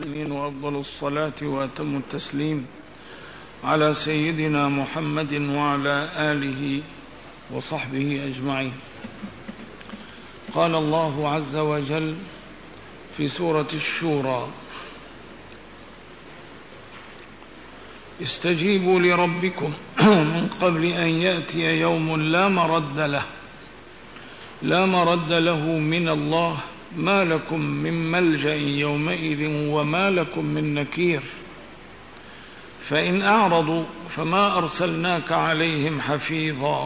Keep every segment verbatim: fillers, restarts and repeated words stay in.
وأفضل الصلاة وأتم التسليم على سيدنا محمد وعلى آله وصحبه أجمعين. قال الله عز وجل في سورة الشورى: استجيبوا لربكم من قبل أن يأتي يوم لا مرد له لا مرد له من الله ما لكم من ملجأ يومئذ وما لكم من نكير فإن أعرضوا فما أرسلناك عليهم حفيظا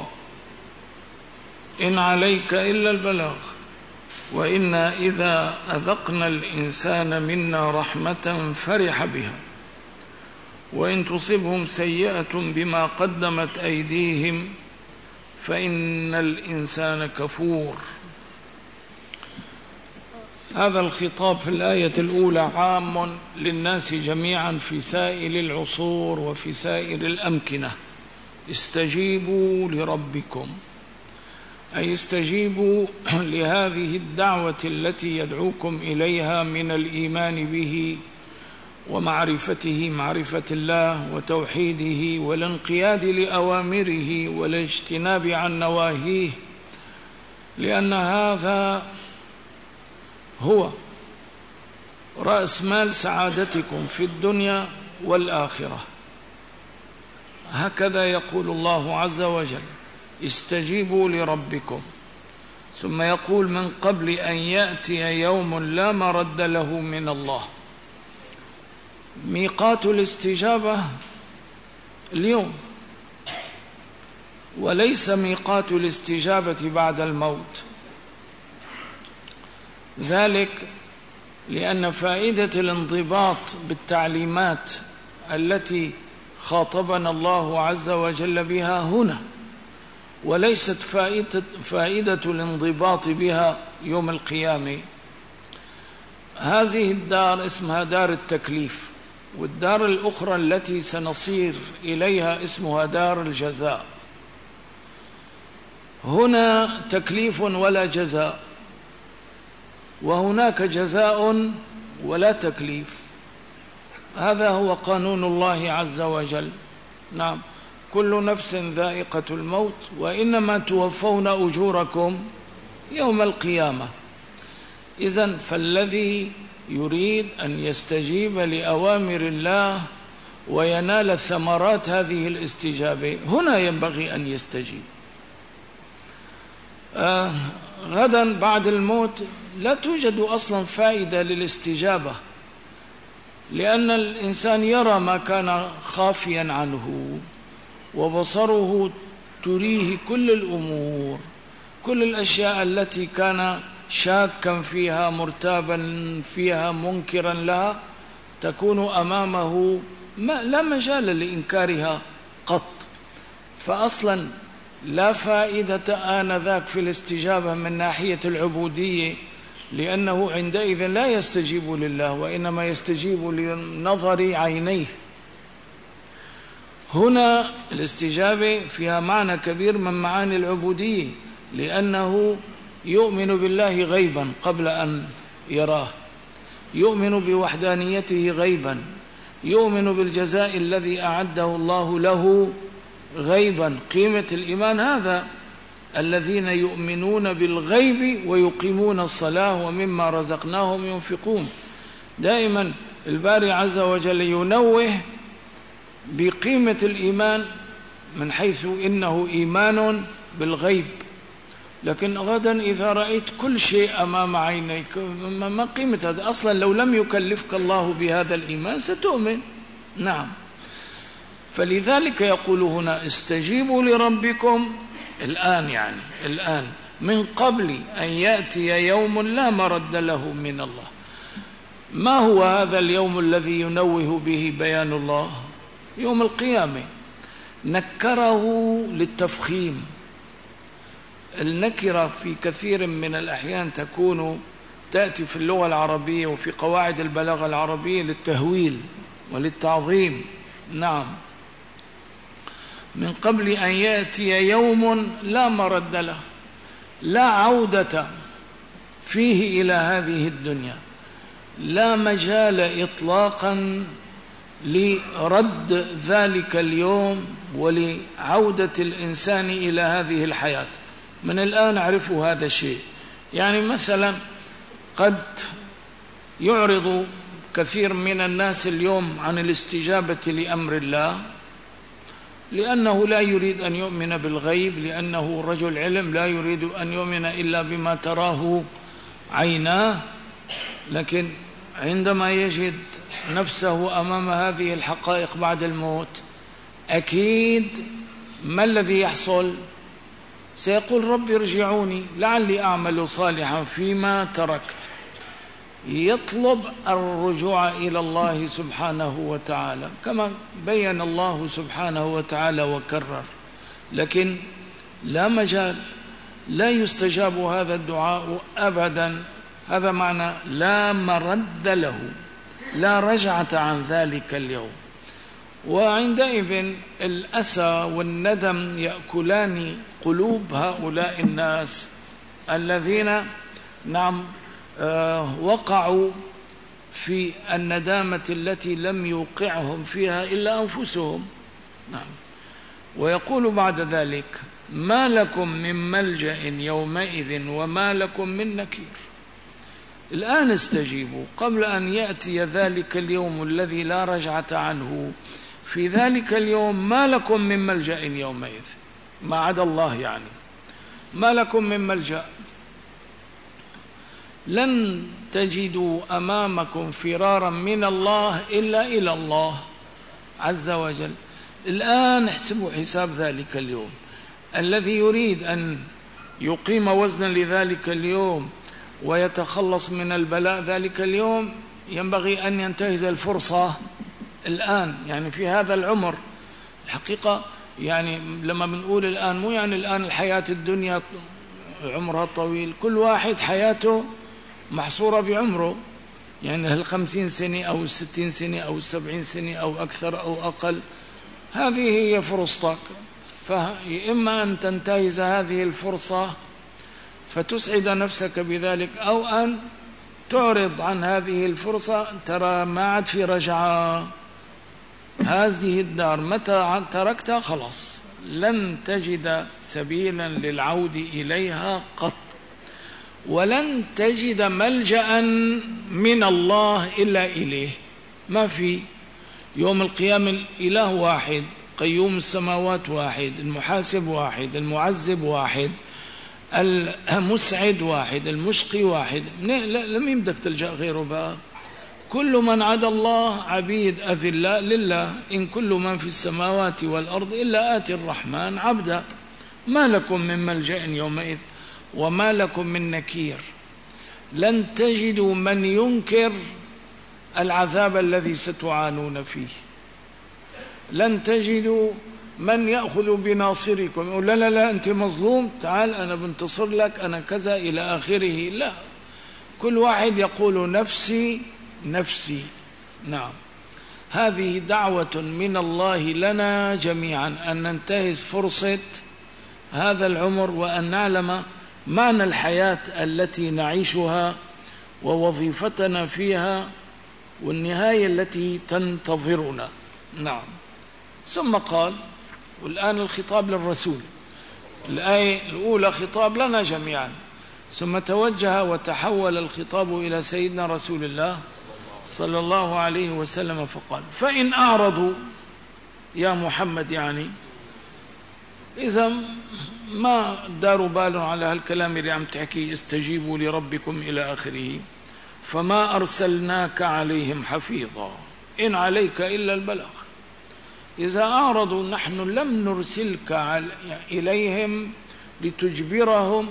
إن عليك إلا البلاغ وإنا إذا أذقنا الإنسان منا رحمة فرح بها وإن تصبهم سيئة بما قدمت أيديهم فإن الإنسان كفور. هذا الخطاب في الآية الأولى عام للناس جميعا في سائر العصور وفي سائر الأمكنة. استجيبوا لربكم، أي استجيبوا لهذه الدعوة التي يدعوكم إليها من الإيمان به ومعرفته، معرفة الله وتوحيده، والانقياد لأوامره والاجتناب عن نواهيه، لأن هذا هو رأس مال سعادتكم في الدنيا والآخرة. هكذا يقول الله عز وجل: استجيبوا لربكم، ثم يقول: من قبل أن يأتي يوم لا مرد له من الله. ميقات الاستجابة اليوم، وليس ميقات الاستجابة بعد الموت. ذلك لأن فائدة الانضباط بالتعليمات التي خاطبنا الله عز وجل بها هنا، وليست فائدة, فائدة الانضباط بها يوم القيامة. هذه الدار اسمها دار التكليف، والدار الأخرى التي سنصير إليها اسمها دار الجزاء. هنا تكليف ولا جزاء، وهناك جزاء ولا تكليف. هذا هو قانون الله عز وجل. نعم، كل نفس ذائقة الموت وإنما توفون أجوركم يوم القيامة. إذن فالذي يريد أن يستجيب لأوامر الله وينال ثمرات هذه الاستجابة هنا ينبغي أن يستجيب. آه غدا بعد الموت لا توجد أصلا فائدة للاستجابة، لأن الإنسان يرى ما كان خافيا عنه، وبصره تريه كل الأمور، كل الأشياء التي كان شاكا فيها، مرتابا فيها، منكرا لها، تكون أمامه ما لا مجال لإنكارها قط. فأصلا لا فائدة آنذاك في الاستجابة من ناحية العبودية، لأنه عندئذ لا يستجيب لله وإنما يستجيب لنظر عينيه. هنا الاستجابة فيها معنى كبير من معاني العبودية، لأنه يؤمن بالله غيبا قبل أن يراه، يؤمن بوحدانيته غيبا، يؤمن بالجزاء الذي أعده الله له غيبا. قيمة الإيمان هذا: الذين يؤمنون بالغيب ويقيمون الصلاة ومما رزقناهم ينفقون. دائما الباري عز وجل ينوه بقيمة الإيمان من حيث إنه إيمان بالغيب. لكن غدا إذا رأيت كل شيء أمام عينيك ما قيمة هذا؟ أصلا لو لم يكلفك الله بهذا الإيمان ستؤمن. نعم، فلذلك يقول هنا: استجيبوا لربكم الآن، يعني الآن، من قبل أن يأتي يوم لا مرد له من الله. ما هو هذا اليوم الذي ينوه به بيان الله؟ يوم القيامة. نكره للتفخيم. النكرة في كثير من الأحيان تكون تأتي في اللغة العربية وفي قواعد البلاغة العربية للتهويل وللتعظيم. نعم، من قبل أن يأتي يوم لا مرد له، لا عودة فيه إلى هذه الدنيا. لا مجال إطلاقا لرد ذلك اليوم ولعودة الإنسان إلى هذه الحياة. من الآن أعرفوا هذا الشيء. يعني مثلا قد يعرض كثير من الناس اليوم عن الاستجابة لأمر الله لأنه لا يريد أن يؤمن بالغيب، لأنه رجل علم لا يريد أن يؤمن إلا بما تراه عيناه، لكن عندما يجد نفسه أمام هذه الحقائق بعد الموت أكيد ما الذي يحصل؟ سيقول رب ارجعوني لعلي أعمل صالحا فيما تركت. يطلب الرجوع إلى الله سبحانه وتعالى كما بين الله سبحانه وتعالى وكرر، لكن لا مجال، لا يستجاب هذا الدعاء أبدا. هذا معنى لا مرد له، لا رجعة عن ذلك اليوم. وعندئذ الأسى والندم يأكلان قلوب هؤلاء الناس الذين نعم آه وقعوا في الندامة التي لم يوقعهم فيها إلا أنفسهم. نعم. ويقول بعد ذلك ما لكم من ملجأ يومئذ وما لكم من نكير. الآن استجيبوا قبل أن يأتي ذلك اليوم الذي لا رجعة عنه. في ذلك اليوم ما لكم من ملجأ يومئذ، ما عدا الله يعني، ما لكم من ملجأ، لن تجدوا أمامكم فرارا من الله إلا إلى الله عز وجل. الآن احسبوا حساب ذلك اليوم. الذي يريد أن يقيم وزنا لذلك اليوم ويتخلص من البلاء ذلك اليوم ينبغي أن ينتهز الفرصة الآن، يعني في هذا العمر. الحقيقة يعني لما بنقول الآن مو يعني الآن الحياة الدنيا عمرها طويل، كل واحد حياته محصورة بعمره، يعني الخمسين سنة أو الستين سنة أو السبعين سنة أو أكثر أو أقل. هذه هي فرصتك، فإما أن تنتهز هذه الفرصة فتسعد نفسك بذلك، أو أن تعرض عن هذه الفرصة. ترى ما عاد في رجعة. هذه الدار متى تركتها خلاص لن تجد سبيلا للعود إليها قط، ولن تجد ملجأ من الله إلا إليه. ما في يوم القيامة الإله واحد، قيوم السماوات واحد، المحاسب واحد، المعذب واحد، المسعد واحد، المشقي واحد. لم يمدك تلجأ غيره بقى. كل من عدا الله عبيد أذلاء لله. إن كل من في السماوات والأرض إلا آتي الرحمن عبدا. ما لكم من ملجأ يومئذ وما لكم من نكير. لن تجدوا من ينكر العذاب الذي ستعانون فيه. لن تجدوا من يأخذ بناصركم يقول لا لا لا أنت مظلوم، تعال أنا بنتصر لك، أنا كذا إلى آخره. لا، كل واحد يقول نفسي نفسي. نعم. هذه دعوة من الله لنا جميعا أن ننتهز فرصة هذا العمر وأن نعلم معنى الحياة التي نعيشها ووظيفتنا فيها والنهاية التي تنتظرنا. نعم. ثم قال، والآن الخطاب للرسول، الآية الأولى خطاب لنا جميعا، ثم توجه وتحول الخطاب إلى سيدنا رسول الله صلى الله عليه وسلم فقال فإن أعرضوا يا محمد، يعني إذا ما داروا بال على هالكلام اللي عم تحكي استجيبوا لربكم إلى آخره، فما أرسلناك عليهم حفيظا إن عليك إلا البلاغ. إذا أعرضوا نحن لم نرسلك إليهم لتجبرهم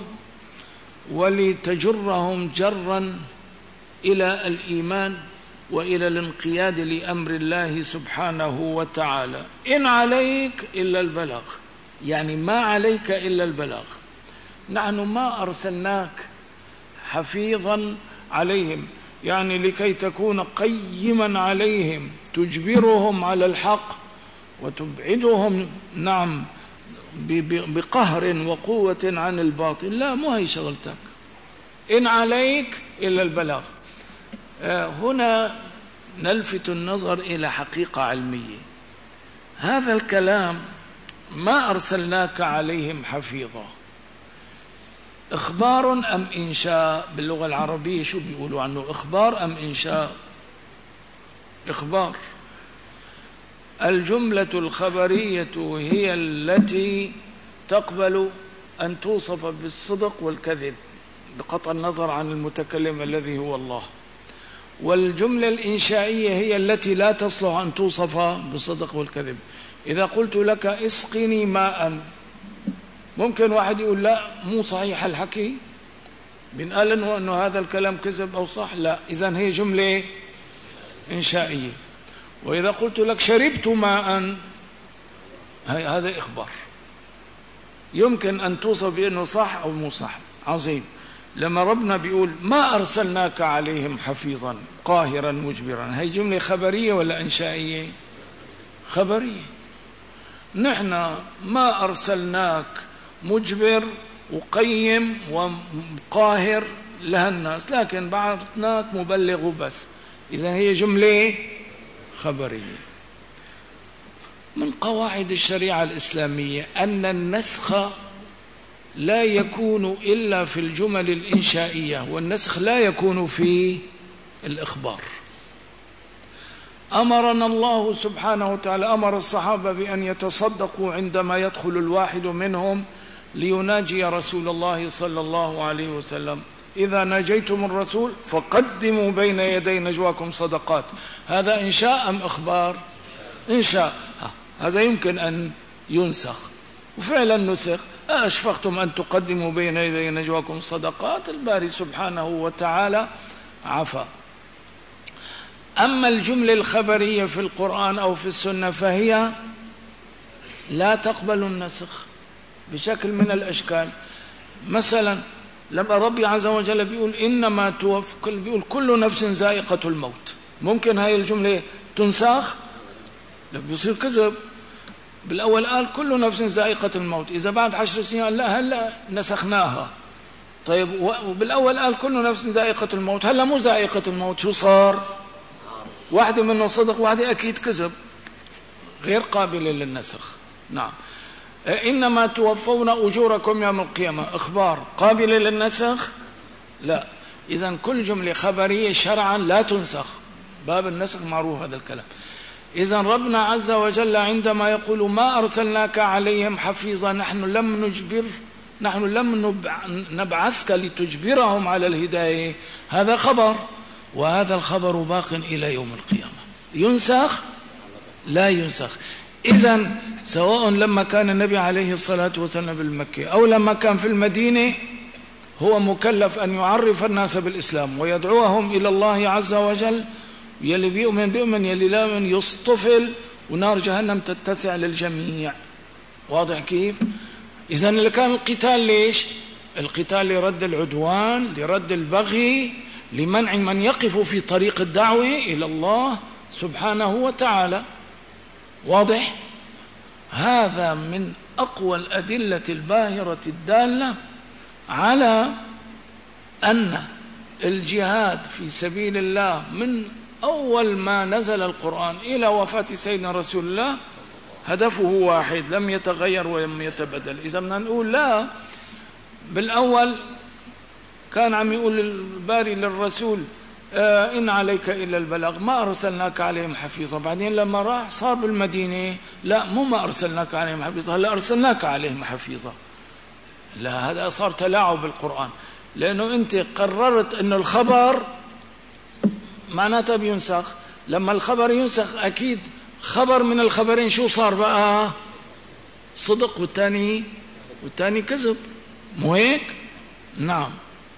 ولتجرهم جرا إلى الإيمان وإلى الانقياد لأمر الله سبحانه وتعالى. إن عليك إلا البلاغ، يعني ما عليك إلا البلاغ. نحن ما أرسلناك حفيظا عليهم، يعني لكي تكون قيما عليهم تجبرهم على الحق وتبعدهم نعم بقهر وقوة عن الباطل. لا، مو هي شغلتك. إن عليك إلا البلاغ. هنا نلفت النظر إلى حقيقة علمية. هذا الكلام ما أرسلناك عليهم حفيظا إخبار أم إنشاء؟ باللغة العربية شو بيقولوا عنه، إخبار أم إنشاء؟ إخبار. الجملة الخبرية هي التي تقبل أن توصف بالصدق والكذب بقطع النظر عن المتكلم الذي هو الله، والجملة الإنشائية هي التي لا تصلح أن توصف بالصدق والكذب. إذا قلت لك اسقني ماء، ممكن واحد يقول لا مو صحيح الحكي، بنقال إنه أنه هذا الكلام كذب أو صح؟ لا، إذن هي جملة إنشائية. وإذا قلت لك شربت ماء، هذا إخبار يمكن أن توصف بأنه صح أو مو صح. عظيم. لما ربنا بيقول ما أرسلناك عليهم حفيظا قاهرا مجبرا، هي جملة خبرية ولا إنشائية؟ خبرية. نحن ما أرسلناك مجبر وقيم وقاهر لهالناس، لكن بعثناك مبلغ وبس. إذن هي جملة خبرية. من قواعد الشريعة الإسلامية أن النسخ لا يكون إلا في الجمل الإنشائية، والنسخ لا يكون في الإخبار. أمرنا الله سبحانه وتعالى، أمر الصحابة بأن يتصدقوا عندما يدخل الواحد منهم ليناجي رسول الله صلى الله عليه وسلم. إذا ناجيتم الرسول فقدموا بين يدي نجواكم صدقات. هذا إنشاء أم إخبار؟ إنشاء. هذا يمكن أن ينسخ، وفعلا نسخ. أشفقتم أن تقدموا بين يدي نجواكم صدقات، الباري سبحانه وتعالى عفا. أما الجملة الخبرية في القرآن أو في السنة فهي لا تقبل النسخ بشكل من الأشكال. مثلا لما ربي عز وجل بيقول إنما توفى، بيقول كل نفس ذائقة الموت، ممكن هاي الجملة تنسخ؟ لا، بيصير كذب. بالأول قال كل نفس ذائقة الموت، إذا بعد عشر سنين قال لا هلا نسخناها. طيب وبالأول قال كل نفس ذائقة الموت، هلا مو ذائقة الموت، شو صار؟ واحدة منه صدق واحدة أكيد كذب، غير قابلة للنسخ. نعم. إنما توفون أجوركم يوم القيامة، إخبار قابلة للنسخ؟ لا. إذن كل جملة خبرية شرعا لا تنسخ، باب النسخ معروف هذا الكلام. إذن ربنا عز وجل عندما يقول ما أرسلناك عليهم حفيظا، نحن لم نجبر نحن لم نبعثك لتجبرهم على الهداية، هذا خبر، وهذا الخبر باق إلى يوم القيامة. ينسخ؟ لا ينسخ. إذن سواء لما كان النبي عليه الصلاة والسلام بالمكة أو لما كان في المدينة، هو مكلف أن يعرف الناس بالإسلام ويدعوهم إلى الله عز وجل. يلي بيؤمن بيؤمن، يلي لا يؤمن يصطفل، ونار جهنم تتسع للجميع. واضح كيف؟ إذن اللي كان القتال ليش؟ القتال لرد العدوان، لرد البغي، لمنع من يقف في طريق الدعوة إلى الله سبحانه وتعالى. واضح؟ هذا من أقوى الأدلة الباهرة الدالة على أن الجهاد في سبيل الله من أول ما نزل القرآن إلى وفاة سيدنا رسول الله هدفه واحد، لم يتغير ولم يتبدل. إذا بدنا نقول لا، بالأول كان عم يقول الباري للرسول آه إن عليك إلا البلاغ، ما أرسلناك عليهم حفيظا. بعدين لما راح صار بالمدينة لا، مو ما أرسلناك عليهم حفيظا، هلا أرسلناك عليهم حفيظا. لا، هذا صار تلاعب بالقرآن، لأنه أنت قررت أن الخبر معناته بينسخ. لما الخبر ينسخ أكيد خبر من الخبرين شو صار بقى؟ صدق، والتاني والتاني كذب، مو هيك؟ نعم.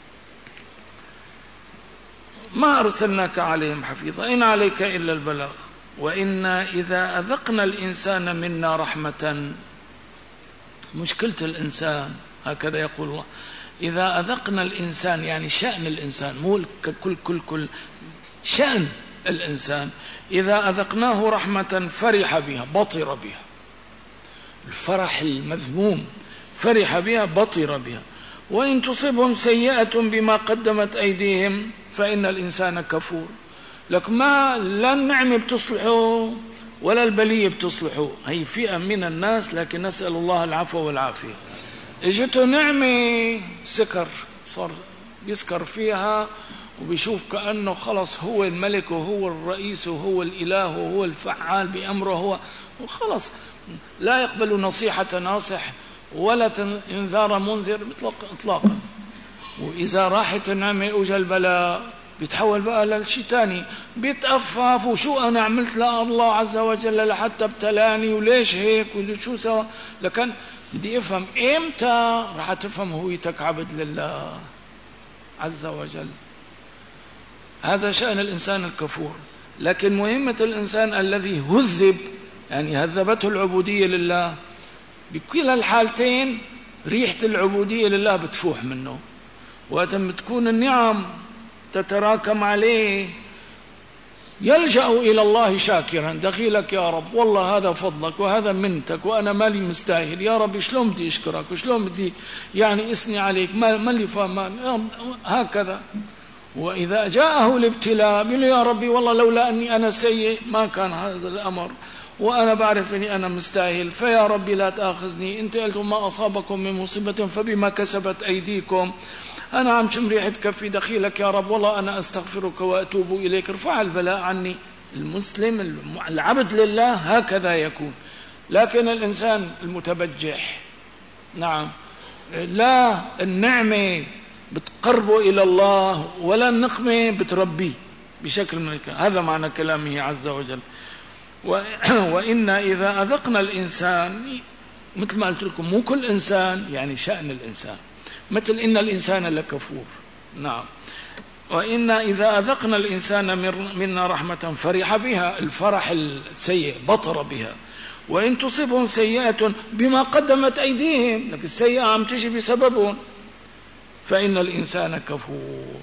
ما أرسلناك عليهم حفيظا إن عليك إلا البلاغ وإنا إذا أذقنا الإنسان منا رحمة. مشكلة الإنسان هكذا يقول الله، إذا أذقنا الإنسان يعني شأن الإنسان، مو كل كل كل شأن الإنسان. إذا أذقناه رحمة فرح بها بطر بها، الفرح المذموم، فرح بها بطر بها. وإن تصبهم سيئة بما قدمت أيديهم فإن الإنسان كفور. لك ما لا النعمة بتصلحه ولا البلية بتصلحه، هي فئة من الناس، لكن نسأل الله العفو والعافية. اجته نعمة سكر، صار يسكر فيها وبيشوف كأنه خلص هو الملك وهو الرئيس وهو الإله وهو الفعال بأمره هو، وخلص لا يقبل نصيحة ناصح ولا انذار منذر اطلاقا. وإذا راحت النعمة وجه البلاء بيتحول بقى للشيء تاني، بيتأفف وشو أنا عملت لله عز وجل لحتى ابتلاني وليش هيك وشو سوا. لكن بدي أفهم إمتى رح تفهم هويتك عبد لله عز وجل. هذا شأن الإنسان الكفور. لكن مهمة الإنسان الذي هذب، يعني هذبته العبودية لله، بكل الحالتين ريحة العبودية لله بتفوح منه، وقت بتكون النعم تتراكم عليه يلجأ إلى الله شاكرا، دخيلك يا رب والله هذا فضلك وهذا منتك وأنا مالي مستاهل يا رب، شلون بدي أشكرك وشلون بدي يعني أثني عليك، ما اللي فهمان هكذا. وإذا جاءه الابتلاء بيقول يا ربي والله لولا أني أنا سيء ما كان هذا الأمر، وأنا بعرف أني أنا مستاهل، فيا ربي لا تأخذني، أنت قلت ما أصابكم من مصيبة فبما كسبت أيديكم، أنا عم شم ريحة كفي دخيلك يا رب والله أنا أستغفرك وأتوب إليك، ارفع البلاء عني. المسلم العبد لله هكذا يكون. لكن الإنسان المتبجح، نعم، لا النعمة بتقربه إلى الله ولا النقمة بتربيه بشكل من الكلام. هذا معنى كلامه عز وجل. وإن إذا أذقنا الإنسان، مثل ما قلت لكم مو كل إنسان، يعني شأن الإنسان، مثل إن الإنسان لكفور. نعم. وإن إذا أذقنا الإنسان منا رحمة فرح بها، الفرح السيء بطر بها، وإن تصيبهم سيئة بما قدمت أيديهم، لكن السيئة عم تجي بسببهم، فإن الإنسان كفور.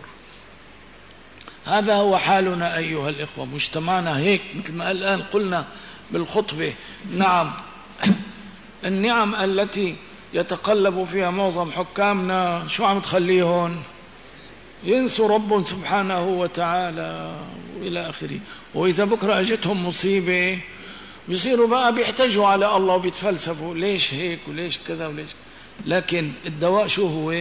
هذا هو حالنا أيها الإخوة، مجتمعنا هيك مثل ما الآن قلنا بالخطبة. نعم، النعم التي يتقلب فيها معظم حكامنا شو عم تخليهم ينسوا ربهم سبحانه وتعالى وإلى آخره. وإذا بكرة أجتهم مصيبة بيصيروا بقى بيحتجوا على الله وبيتفلسفوا ليش هيك وليش كذا وليش. لكن الدواء شو هو؟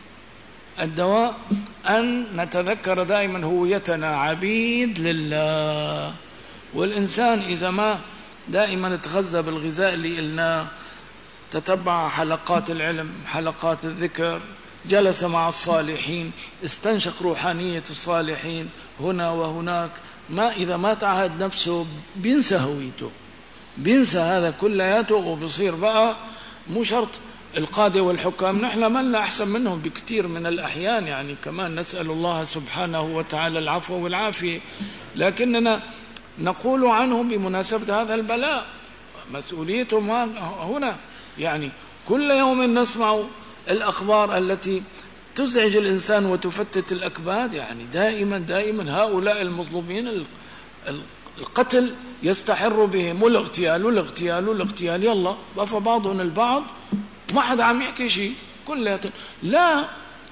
الدواء أن نتذكر دائما هويتنا عبيد لله. والإنسان إذا ما دائما تغذى بالغذاء اللي قلناه، تتبع حلقات العلم، حلقات الذكر، جلس مع الصالحين، استنشق روحانية الصالحين هنا وهناك، ما إذا ما تعهد نفسه بينسى هويته، بينسى هذا كلياته، وبصير بقى مو شرط القادة والحكام، نحن ما لنا أحسن منهم بكثير من الأحيان، يعني كمان نسأل الله سبحانه وتعالى العفو والعافية، لكننا نقول عنهم بمناسبة هذا البلاء مسؤوليتهم هنا. يعني كل يوم نسمع الأخبار التي تزعج الإنسان وتفتت الأكباد، يعني دائما دائما هؤلاء المظلومين القتل يستحر بهم، والاغتيال والاغتيال والاغتيال، يلا بقى بعضهم البعض ما حدا عم يحكي شيء كله. لا،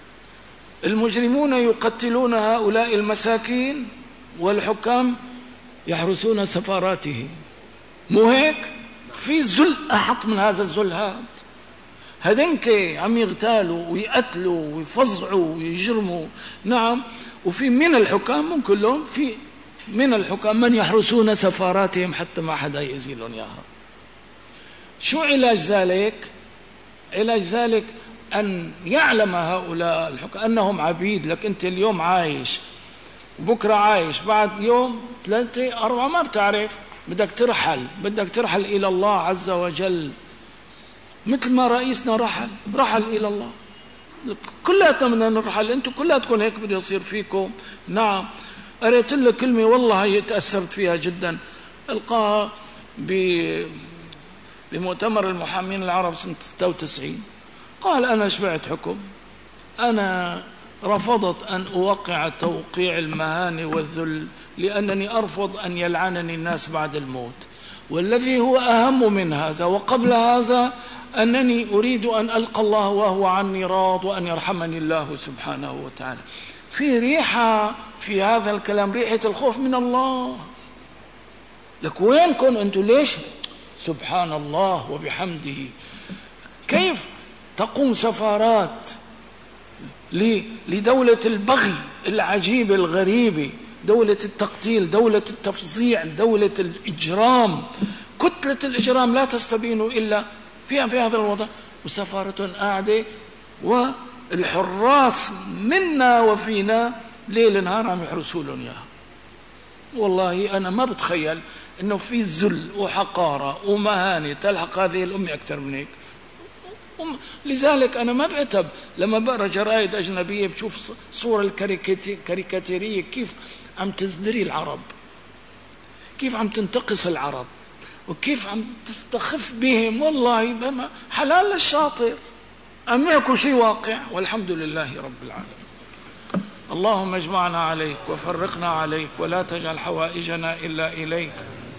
المجرمون يقتلون هؤلاء المساكين والحكام يحرسون سفاراتهم. مو هيك؟ في ذل أحق من هذا الذل؟ هذا هدنك عم يغتالوا ويقتلوا ويفظعوا ويجرموا. نعم. وفي من الحكام، من كلهم، في من الحكام من يحرسون سفاراتهم حتى ما حدا يزيلهم إياها. شو علاج ذلك؟ علاج ذلك أن يعلم هؤلاء الحكام أنهم عبيد لك. أنت اليوم عايش، بكرة عايش، بعد يوم ثلاثة أربعة ما بتعرف، بدك ترحل، بدك ترحل إلى الله عز وجل، مثل ما رئيسنا رحل رحل إلى الله. كلاتنا بدنا نرحل، أنتم كلاتكم هيك بده يصير فيكم. نعم. قريت له كلمة والله هي تأثرت فيها جدا، ألقاها بمؤتمر المحامين العرب سنة ستة وتسعين. قال أنا شبعت حكم، أنا رفضت أن أوقع توقيع المهانة والذل، لأنني أرفض أن يلعنني الناس بعد الموت، والذي هو أهم من هذا وقبل هذا أنني أريد أن ألقى الله وهو عني راض، وأن يرحمني الله سبحانه وتعالى. في ريحة في هذا الكلام، ريحة الخوف من الله. لك وينكم أنتم؟ ليش؟ سبحان الله وبحمده. كيف تقوم سفارات لدولة البغي العجيبة الغريبة، دولة التقتيل، دولة التفظيع، دولة الإجرام، كتلة الإجرام لا تستبين إلا في في هذا الوضع، وسفارة قاعدة والحراس منا وفينا ليل نهار عم يحرسوا لهم إياها. والله أنا ما بتخيل إنه في ذل وحقارة ومهانة تلحق هذه الأمة أكثر من هيك. لذلك أنا ما بعتب لما بقرأ جرائد أجنبية بشوف صورة الكاريكاتيرية كيف عم تزدري العرب، كيف عم تنتقص العرب، وكيف عم تستخف بهم. والله بما حلال للشاطر، أم يكن شيء واقع، والحمد لله رب العالمين. اللهم اجمعنا عليك وفرقنا عليك، ولا تجعل حوائجنا إلا إليك.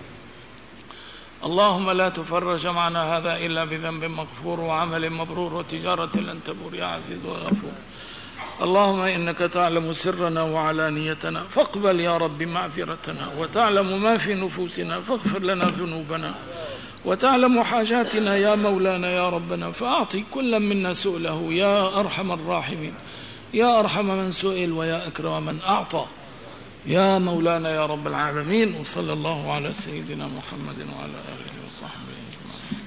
اللهم لا تفرج معنا هذا إلا بذنب مغفور وعمل مبرور وتجارة لن تبور يا عزيز وغفور. اللهم إنك تعلم سرنا وعلانيتنا فاقبل يا رب معذرتنا، وتعلم ما في نفوسنا فاغفر لنا ذنوبنا، وتعلم حاجاتنا يا مولانا يا ربنا فأعطي كل منا سؤله يا أرحم الراحمين، يا أرحم من سئل ويا أكرم من أعطى، يا مولانا يا رب العالمين. وصلى الله على سيدنا محمد وعلى آله وصحبه أجمعين.